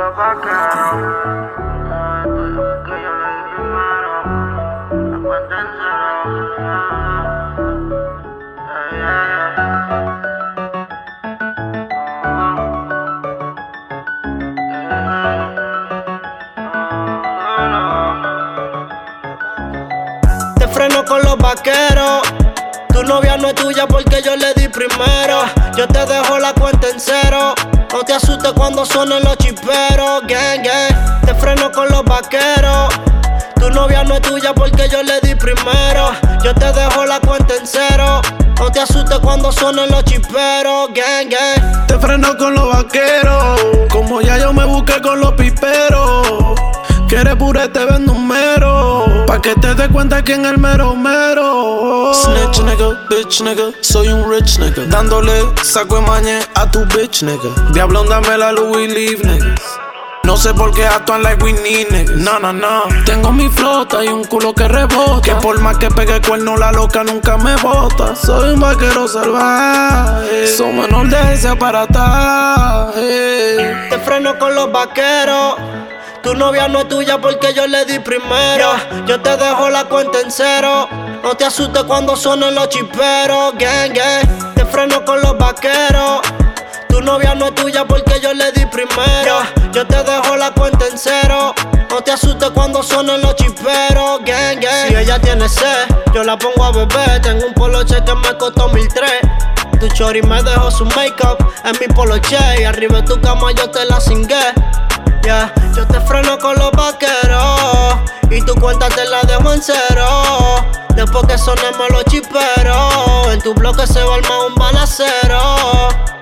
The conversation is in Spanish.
los vaqueros. Que yo le di primero. La cuenta en cero. Te freno con los vaqueros. Tu novia no es tuya porque yo le di primero. Yo te dejo la cuenta en cero. No te asustes cuando suenen los chiperos. Gang, gang. Te freno con los vaqueros. Tu novia no es tuya porque yo le di primero. Yo te dejo la cuenta en cero. No te asustes cuando suenen los chiperos. Gang, gang. Te freno con los vaqueros. Como ya yo me busqué con los piperos. Quieres pure, te vendo un mero. Pa' que te des cuenta quién es el mero mero. Snitch nigga, bitch nigga, soy un rich nigga. Dándole saco de mañe a tu bitch nigga. Diablón, dame la Louis Leave niggas. No sé por qué actúan like we need niggas. No, no, no. Tengo mi flota y un culo que rebota. Que por más que pegue cuerno, la loca nunca me bota. Soy un vaquero salvaje. Soy menor de ese aparataje. Te freno con los vaqueros. Tu novia no es tuya porque yo le di primero. Yo te dejo la cuenta en cero. No te asustes cuando suenen los chiperos. Gang, gang. Te freno con los vaqueros. Tu novia no es tuya porque yo le di primero. Yo te dejo la cuenta en cero. No te asustes cuando suenen los chiperos. Gang, gang. Si ella tiene sed, yo la pongo a beber. Tengo un poloche que me costó 1,300. Tu chori me dejó su make-up en mi poloche. Y arriba de tu cama yo te la cingué. Yeah. Yo te freno con los vaqueros. Y tu cuenta te la dejo en cero. Después que sonemos los chiperos. En tu bloque se va a armar un balacero.